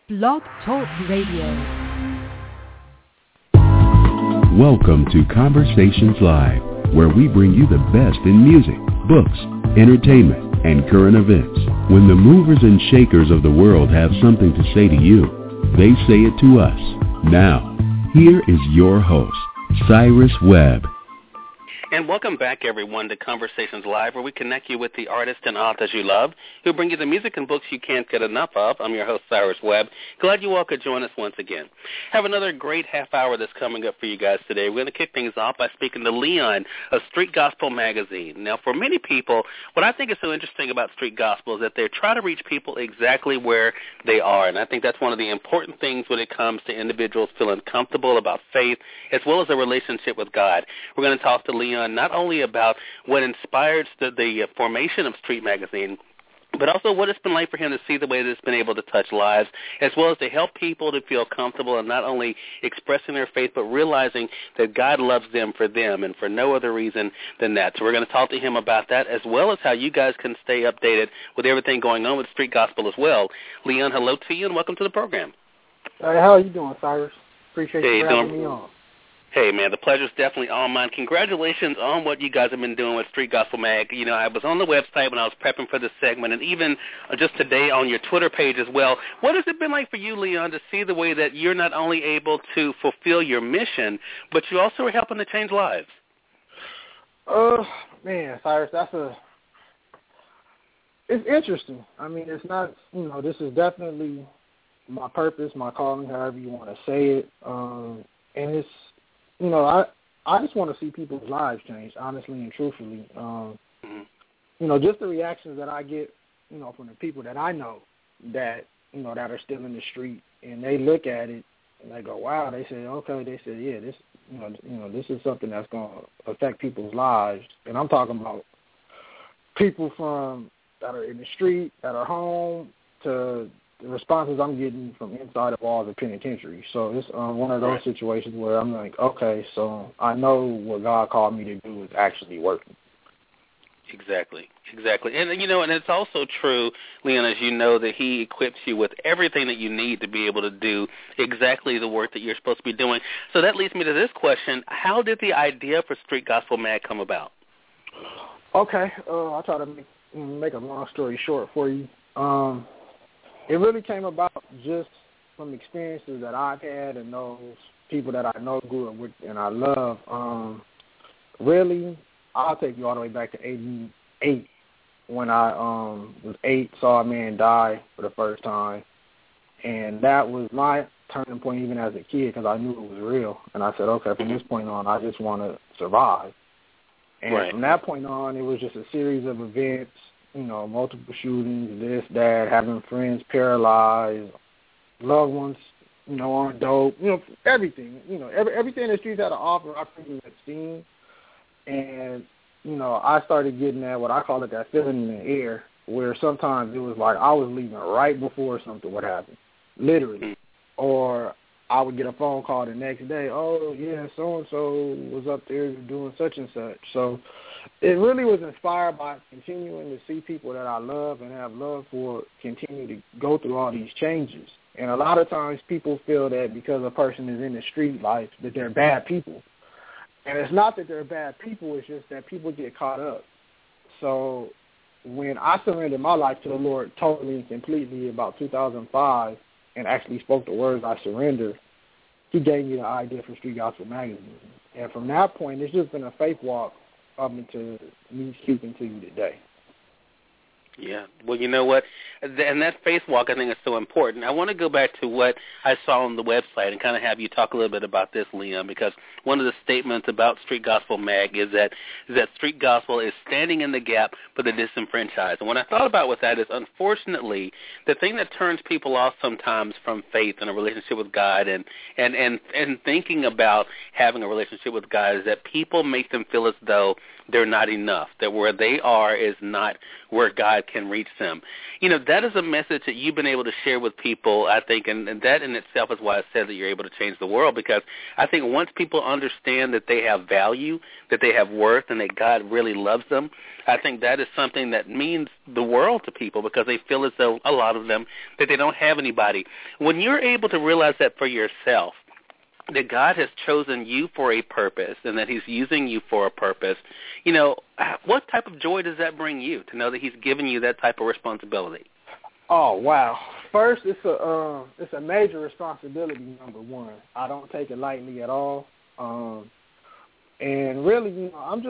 Blog Talk Radio. Welcome to Conversations Live, where we bring you the best in music, books, entertainment, and current events. When the movers and shakers of the world have something to say to you, they say it to us. Now, here is your host, Cyrus Webb. And welcome back, everyone, to Conversations Live, where we connect you with the artists and authors you love, who bring you the music and books you can't get enough of. I'm your host, Cyrus Webb. Glad you all could join us once again. Have another great half hour that's coming up for you guys today. We're going to kick things off by speaking to Leon of Street Gospel Magazine. Now, for many people, what I think is so interesting about Street Gospel is that they try to reach people exactly where they are, and I think that's one of the important things when it comes to individuals feeling comfortable about faith as well as a relationship with God. We're going to talk to Leon not only about what inspired the formation of Street Magazine, but also what it's been like for him to see the way that it's been able to touch lives, as well as to help people to feel comfortable and not only expressing their faith, but realizing that God loves them for them and for no other reason than that. So we're going to talk to him about that, as well as how you guys can stay updated with everything going on with Street Gospel as well. Leon, hello to you, and welcome to the program. Hey, how are you doing, Cyrus? Appreciate you having me on. Hey, man, the pleasure's definitely all mine. Congratulations on what you guys have been doing with Street Gospel Mag. You know, I was on the website when I was prepping for this segment, and even just today on your Twitter page as well. What has it been like for you, Leon, to see the way that you're not only able to fulfill your mission, but you also are helping to change lives? Man, Cyrus, it's interesting. I mean, it's not, this is definitely my purpose, my calling, however you want to say it. And it's, I just want to see people's lives change, honestly and truthfully. Just the reactions that I get, from the people that I know that, that are still in the street, and they look at it and they go, wow, they say, okay, they said, yeah, this, this is something that's going to affect people's lives. And I'm talking about people that are in the street, that are home, to the responses I'm getting from inside of walls of penitentiary. So it's one of those situations where I'm like, okay, so I know what God called me to do is actually working. Exactly. And, and it's also true, Leon, as you know, that he equips you with everything that you need to be able to do exactly the work that you're supposed to be doing. So that leads me to this question. How did the idea for Street Gospel Mag come about? Okay. I'll try to make a long story short for you. It really came about just from experiences that I've had and those people that I know, grew up with, and I love. Really, I'll take you all the way back to 88 when I was 8, saw a man die for the first time. And that was my turning point even as a kid because I knew it was real. And I said, okay, from this point on, I just want to survive. And from that point on, it was just a series of events, multiple shootings, this, that, having friends paralyzed, loved ones, on dope, everything, everything the streets had to offer, I pretty much seen. And, I started getting what I call that feeling in the air, where sometimes it was like I was leaving right before something would happen, literally. Or I would get a phone call the next day, oh, yeah, so-and-so was up there doing such and such. So it really was inspired by continuing to see people that I love and have love for continue to go through all these changes. And a lot of times people feel that because a person is in the street life that they're bad people. And it's not that they're bad people, it's just that people get caught up. So when I surrendered my life to the Lord totally and completely about 2005 and actually spoke the words I surrendered, he gave me the idea for Street Gospel Magazine. And from that point, it's just been a faith walk up into me speaking to you today. Yeah. Well, you know what? And that faith walk, I think, is so important. I want to go back to what I saw on the website and kind of have you talk a little bit about this, Leon, because one of the statements about Street Gospel Mag is that Street Gospel is standing in the gap for the disenfranchised. And what I thought about with that is, unfortunately, the thing that turns people off sometimes from faith and a relationship with God and thinking about having a relationship with God is that people make them feel as though they're not enough, that where they are is not where God can reach them. That is a message that you've been able to share with people, I think, and that in itself is why I said that you're able to change the world, because I think once people understand that they have value, that they have worth, and that God really loves them, I think that is something that means the world to people, because they feel as though, a lot of them, that they don't have anybody. When you're able to realize that for yourself, that God has chosen you for a purpose and that he's using you for a purpose, what type of joy does that bring you to know that he's given you that type of responsibility? Oh, wow. First, it's a major responsibility, number one. I don't take it lightly at all. And really,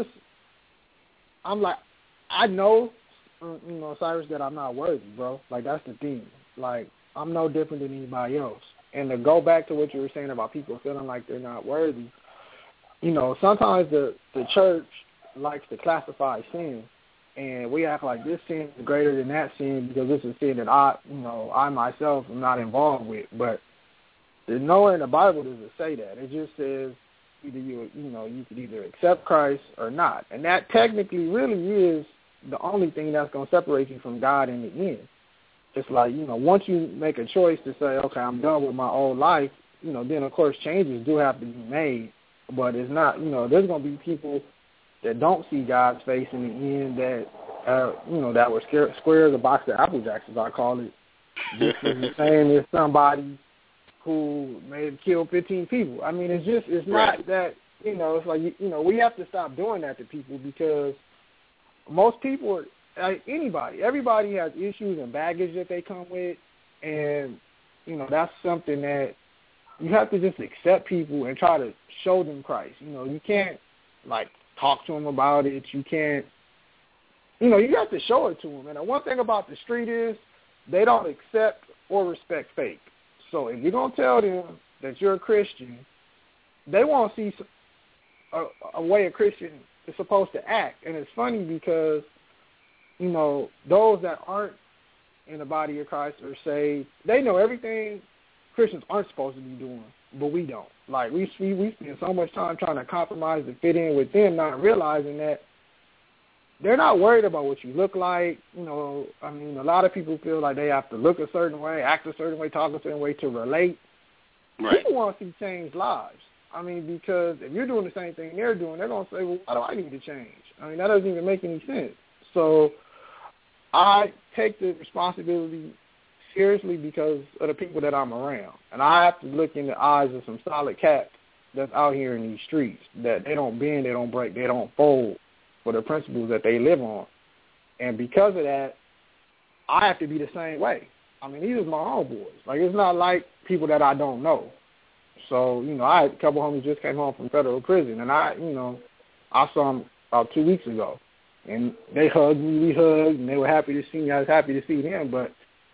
I know, Cyrus, that I'm not worthy, bro. Like, that's the thing. Like, I'm no different than anybody else. And to go back to what you were saying about people feeling like they're not worthy, sometimes the church likes to classify sin, and we act like this sin is greater than that sin because this is sin that I myself am not involved with. But there's nowhere in the Bible does it say that. It just says either you could either accept Christ or not, and that technically really is the only thing that's going to separate you from God in the end. It's like, once you make a choice to say, okay, I'm done with my old life, then, of course, changes do have to be made. But it's not, there's going to be people that don't see God's face in the end that, that were square as a box of Apple Jacks, as I call it. Just as the same as somebody who may have killed 15 people. I mean, it's not that, it's like, we have to stop doing that to people, because most people are, everybody has issues and baggage that they come with, and, that's something that you have to just accept people and try to show them Christ. You can't, talk to them about it. You can't, you have to show it to them. And the one thing about the street is they don't accept or respect fake. So if you're going to tell them that you're a Christian, they want to see a way a Christian is supposed to act. And it's funny because those that aren't in the body of Christ or saved, they know everything Christians aren't supposed to be doing, but we don't. Like, we spend so much time trying to compromise to fit in with them, not realizing that they're not worried about what you look like. A lot of people feel like they have to look a certain way, act a certain way, talk a certain way to relate. Right. People want to see changed lives. Because if you're doing the same thing they're doing, they're going to say, well, why do I need to change? That doesn't even make any sense. So I take the responsibility seriously because of the people that I'm around. And I have to look in the eyes of some solid cats that's out here in these streets, that they don't bend, they don't break, they don't fold for the principles that they live on. And because of that, I have to be the same way. These are my homeboys. It's not like people that I don't know. So, I had a couple homies just came home from federal prison, and I saw them about 2 weeks ago. And they hugged me, we hugged, and they were happy to see me. I was happy to see them, but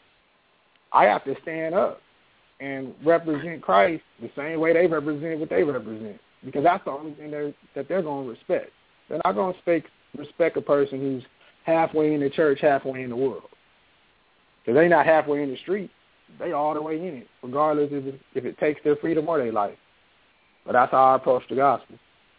I have to stand up and represent Christ the same way they represent what they represent, because that's the only thing that they're going to respect. They're not going to respect a person who's halfway in the church, halfway in the world. Because they're not halfway in the street. They all the way in it, regardless if it takes their freedom or their life. But that's how I approach the gospel.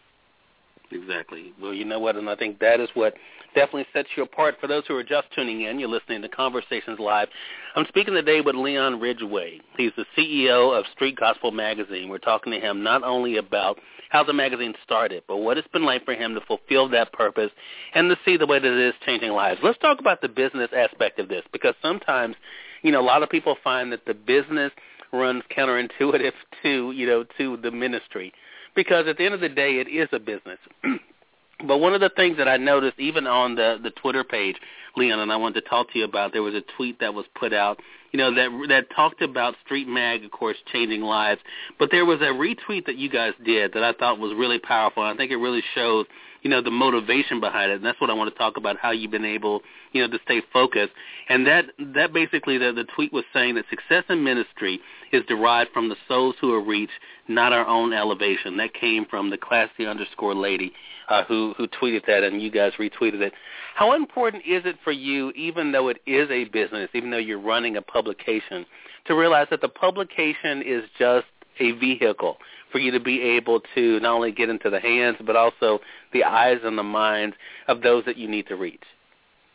Exactly. Well, you know what, and I think that is what definitely sets you apart. For those who are just tuning in, you're listening to Conversations Live. I'm speaking today with Leon Ridgway. He's the CEO of Street Gospel Magazine. We're talking to him not only about how the magazine started, but what it's been like for him to fulfill that purpose and to see the way that it is changing lives. Let's talk about the business aspect of this, because sometimes, a lot of people find that the business runs counterintuitive to the ministry. Because at the end of the day, it is a business. But one of the things that I noticed, even on the Twitter page, Leon, and I wanted to talk to you about, there was a tweet that was put out, that talked about Street Mag, of course, changing lives. But there was a retweet that you guys did that I thought was really powerful. And I think it really shows, the motivation behind it. And that's what I want to talk about, how you've been able, to stay focused. And that basically, the tweet was saying that success in ministry is derived from the souls who are reached, not our own elevation. That came from the Classy_lady who tweeted that, and you guys retweeted it. How important is it for you, even though it is a business, even though you're running a publication, to realize that the publication is just a vehicle for you to be able to not only get into the hands, but also the eyes and the minds of those that you need to reach?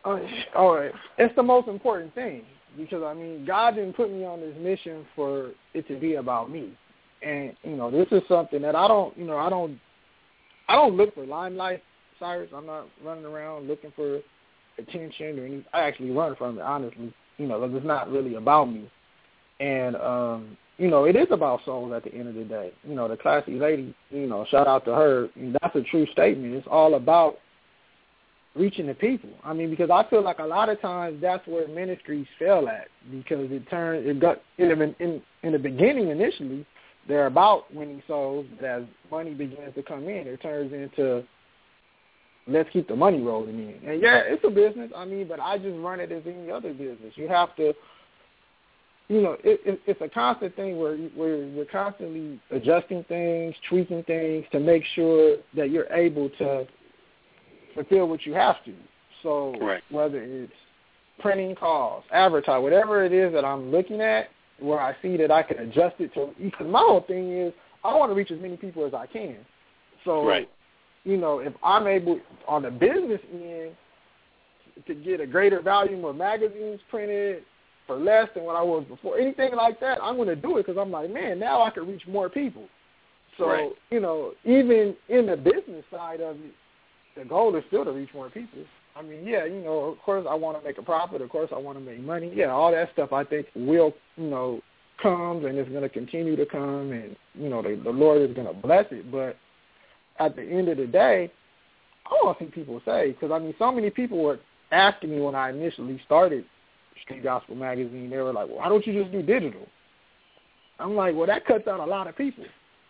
It's the most important thing because, I mean, God didn't put me on this mission for it to be about me. And, this is something that I don't look for limelight, Cyrus. I'm not running around looking for attention or anything. I actually run from it, honestly, because it's not really about me. And, it is about souls at the end of the day. The classy lady, shout out to her. That's a true statement. It's all about reaching the people. I mean, because I feel like a lot of times that's where ministries fail at because in the beginning initially, they're about winning souls, but as money begins to come in, it turns into let's keep the money rolling in. And yeah, it's a business, but I just run it as any other business. You have to, it's a constant thing where you're constantly adjusting things, tweaking things to make sure that you're able to fulfill what you have to. So whether it's printing costs, advertise, whatever it is that I'm looking at, where I see that I can adjust it to, because my whole thing is I want to reach as many people as I can. So, if I'm able on the business end to get a greater volume of magazines printed for less than what I was before, anything like that, I'm going to do it because I'm like, man, now I can reach more people. So, even in the business side of it, the goal is still to reach more people. I mean, of course I want to make a profit. Of course I want to make money. Yeah, all that stuff I think will, comes and it's going to continue to come and, the Lord is going to bless it. But at the end of the day, I want to see people say, because, so many people were asking me when I initially started Street Gospel Magazine, they were like, well, why don't you just do digital? I'm like, well, that cuts out a lot of people.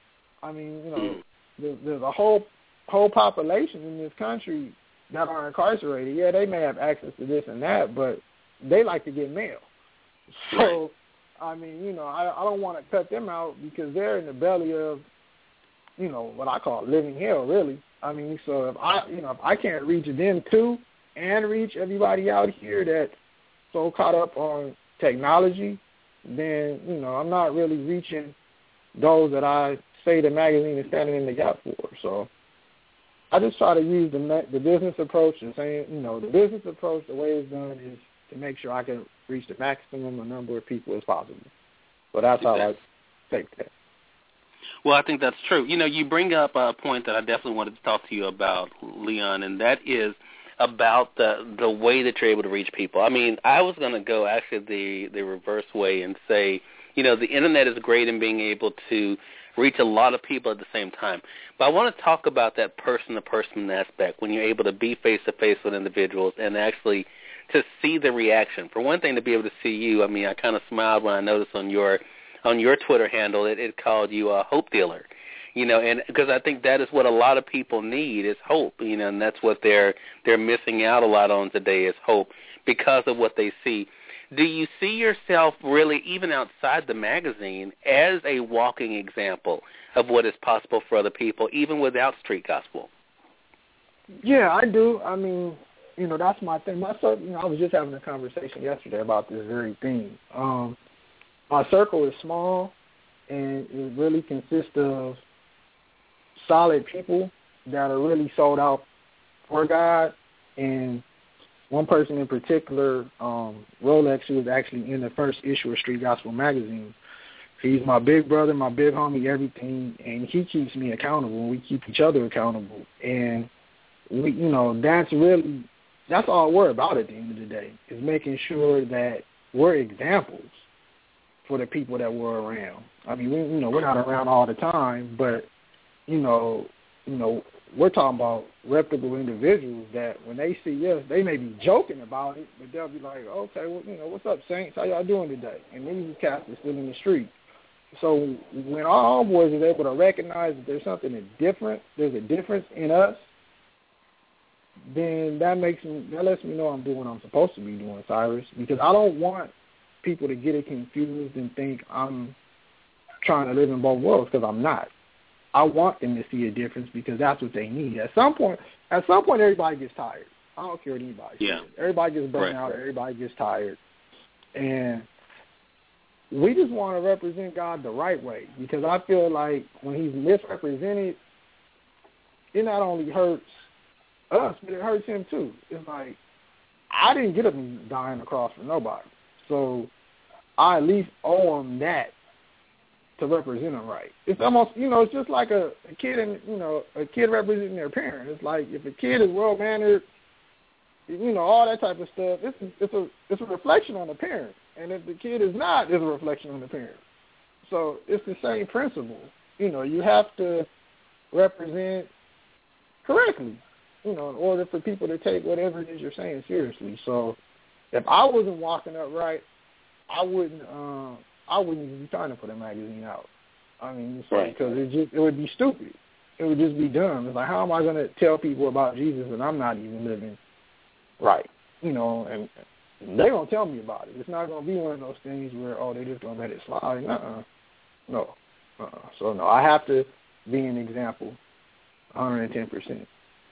There's a whole population in this country that are incarcerated. Yeah, they may have access to this and that, but they like to get mail. So, I don't want to cut them out because they're in the belly of, what I call living hell, really. So if I can't reach them too and reach everybody out here that's so caught up on technology, then, I'm not really reaching those that I say the magazine is standing in the gap for. So I just try to use the business approach and saying, the business approach, the way it's done is to make sure I can reach the maximum number of people as possible. So that's how I take that. Well, I think that's true. You bring up a point that I definitely wanted to talk to you about, Leon, and that is about the way that you're able to reach people. I was going to go actually the reverse way and say, the Internet is great in being able to reach a lot of people at the same time. But I want to talk about that person-to-person aspect when you're able to be face-to-face with individuals and actually to see the reaction. For one thing, to be able to see you, I kind of smiled when I noticed on your Twitter handle it called you a hope dealer. And because I think that is what a lot of people need is hope, and that's what they're missing out a lot on today is hope because of what they see. Do you see yourself really, even outside the magazine, as a walking example of what is possible for other people, even without Street Gospel? Yeah, I do. That's my thing. I was just having a conversation yesterday about this very thing. My circle is small, and it really consists of solid people that are really sold out for God. And one person in particular, Rolex, who was actually in the first issue of Street Gospel Magazine, he's my big brother, my big homie, everything, and he keeps me accountable, and we keep each other accountable. And, that's all we're about at the end of the day, is making sure that we're examples for the people that we're around. We're not around all the time, but, we're talking about reputable individuals that when they see us, they may be joking about it, but they'll be like, okay, well, what's up, Saints? How y'all doing today? And these cats are still in the street. So when our homeboys is able to recognize that there's something that's different, there's a difference in us, then that lets me know I'm doing what I'm supposed to be doing, Cyrus, because I don't want people to get it confused and think I'm trying to live in both worlds, because I'm not. I want them to see a difference because that's what they need. At some point, everybody gets tired. I don't care what anybody says. Everybody gets burnt out. Everybody gets tired. And we just want to represent God the right way, because I feel like when he's misrepresented, it not only hurts us, but it hurts him too. It's like, I didn't get up and die on the cross for nobody. So I at least owe them that to represent them right. It's almost, it's just like a kid and, a kid representing their parent. It's like if a kid is well-mannered, all that type of stuff, it's a reflection on the parent. And if the kid is not, it's a reflection on the parent. So it's the same principle. You have to represent correctly, in order for people to take whatever it is you're saying seriously. So if I wasn't walking up right, I wouldn't even be trying to put a magazine out. I mean, because it would be stupid. It would just be dumb. It's like, how am I going to tell people about Jesus and I'm not even living right? And they're going to tell me about it. It's not going to be one of those things where, they're just going to let it slide. No. So, no, I have to be an example 110%.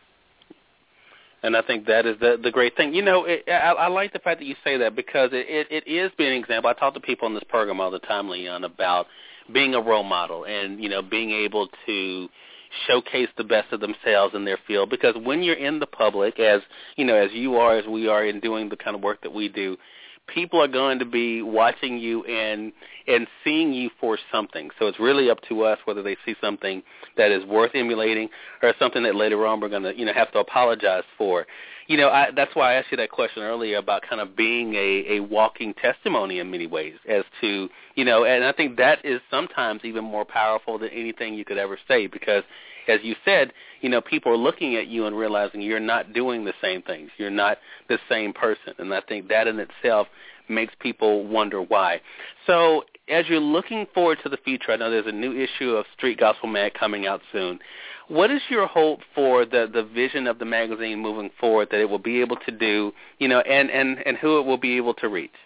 And I think that is the great thing. I like the fact that you say that because it is being an example. I talk to people on this program all the time, Leon, about being a role model and, being able to showcase the best of themselves in their field. Because when you're in the public, as you are, as we are in doing the kind of work that we do, people are going to be watching you and seeing you for something. So it's really up to us whether they see something that is worth emulating or something that later on we're going to, have to apologize for. That's why I asked you that question earlier about kind of being a walking testimony in many ways as to, and I think that is sometimes even more powerful than anything you could ever say because, as you said, people are looking at you and realizing you're not doing the same things. You're not the same person. And I think that in itself makes people wonder why. So as you're looking forward to the future, I know there's a new issue of Street Gospel Mag coming out soon. What is your hope for the vision of the magazine moving forward that it will be able to do, and who it will be able to reach?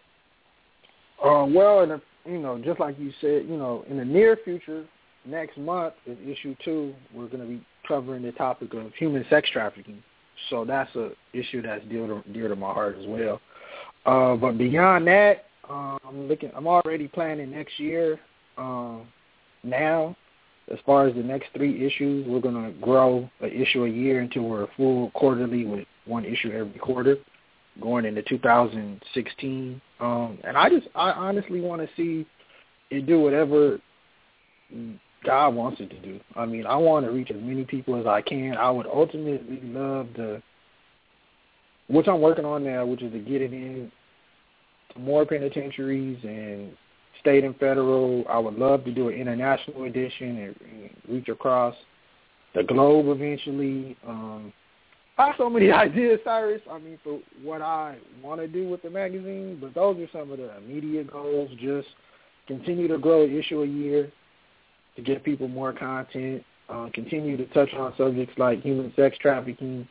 Well, just like you said, in the near future, next month in issue 2, we're going to be covering the topic of human sex trafficking. So that's an issue that's dear to my heart as well. But beyond that, I'm already planning next year. Now, as far as the next 3 issues, we're going to grow an issue a year until we're full quarterly with 1 issue every quarter, going into 2016. And I honestly want to see it do whatever God wants it to do. I mean, I want to reach as many people as I can. I would ultimately love which I'm working on now, which is to get it in to more penitentiaries and state and federal. I would love to do an international edition and reach across the globe eventually. I have so many ideas, Cyrus, for what I want to do with the magazine, but those are some of the immediate goals. Just continue to grow an issue a year to get people more content, continue to touch on subjects like human sex trafficking,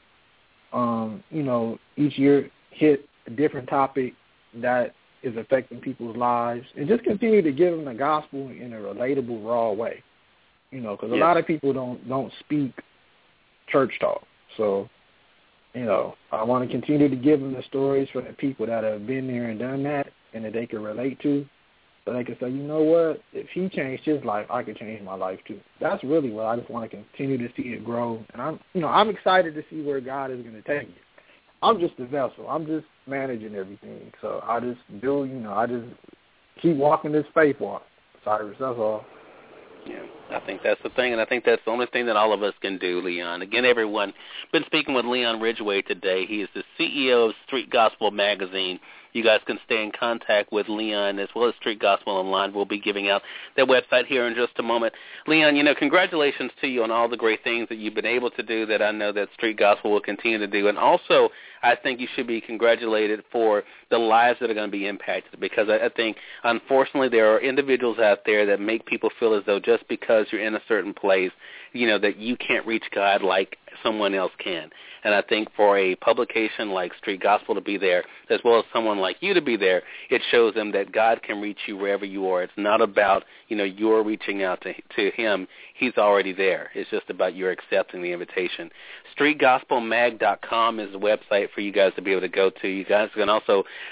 each year hit a different topic that is affecting people's lives, and just continue to give them the gospel in a relatable, raw way, because a lot of people don't speak church talk. So, I want to continue to give them the stories for the people that have been there and done that and that they can relate to. So they can say, you know what, if he changed his life, I could change my life too. That's really what I just want to continue to see it grow. And I'm excited to see where God is going to take it. I'm just a vessel. I'm just managing everything. So I just I just keep walking this faith walk, Cyrus, that's all. Yeah, I think that's the thing, and I think that's the only thing that all of us can do, Leon. Again, everyone, been speaking with Leon Ridgway today. He is the CEO of Street Gospel Magazine. You guys can stay in contact with Leon as well as Street Gospel Online. We'll be giving out their website here in just a moment. Leon, congratulations to you on all the great things that you've been able to do that I know that Street Gospel will continue to do. And also, I think you should be congratulated for the lives that are going to be impacted, because I think, unfortunately, there are individuals out there that make people feel as though just because you're in a certain place, that you can't reach God like someone else can. And I think for a publication like Street Gospel to be there, as well as someone like you to be there, it shows them that God can reach you wherever you are. It's not about, you're reaching out to him. He's already there. It's just about your accepting the invitation. StreetGospelMag.com is the website for you guys to be able to go to. You guys can also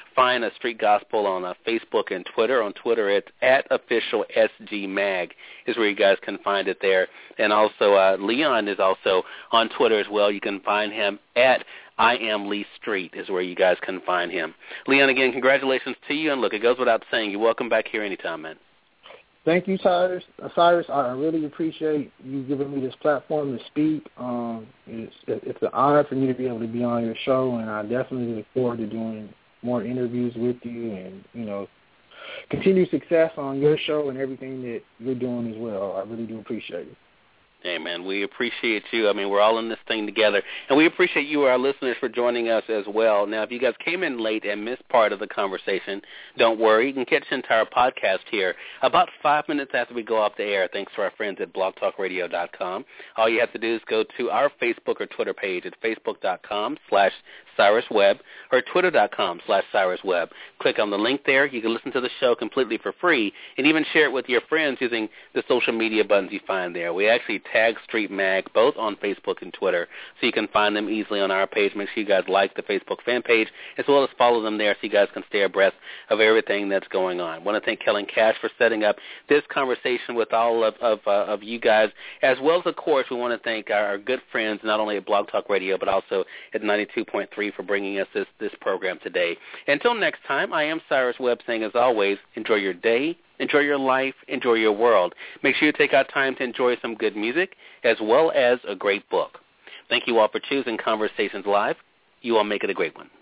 find a Street Gospel on Facebook and Twitter. On Twitter, it's @officialsgmag is where you guys can find it there. And also Leon is also on Twitter as well. You can find him at I Am Lee Street is where you guys can find him. Leon, again, congratulations to you. And look, it goes without saying, you're welcome back here anytime, man. Thank you, Cyrus. I really appreciate you giving me this platform to speak. It's an honor for me to be able to be on your show, and I definitely look forward to doing more interviews with you and, continued success on your show and everything that you're doing as well. I really do appreciate it. Hey, man, we appreciate you. I mean, we're all in this thing together. And we appreciate you, our listeners, for joining us as well. Now, if you guys came in late and missed part of the conversation, don't worry. You can catch the entire podcast here about 5 minutes after we go off the air, thanks to our friends at blogtalkradio.com. All you have to do is go to our Facebook or Twitter page at facebook.com/CyrusWebb or twitter.com/CyrusWebb. Click on the link there. You can listen to the show completely for free and even share it with your friends using the social media buttons you find there. We actually tag Street Mag both on Facebook and Twitter, so you can find them easily on our page. Make sure you guys like the Facebook fan page as well as follow them there so you guys can stay abreast of everything that's going on. I want to thank Kellen Cash for setting up this conversation with all of you guys, as well as, of course, we want to thank our good friends not only at Blog Talk Radio but also at 92.3 for bringing us this program today. Until next time, I am Cyrus Webb saying, as always, enjoy your day, enjoy your life, enjoy your world. Make sure you take out time to enjoy some good music as well as a great book. Thank you all for choosing Conversations Live. You all make it a great one.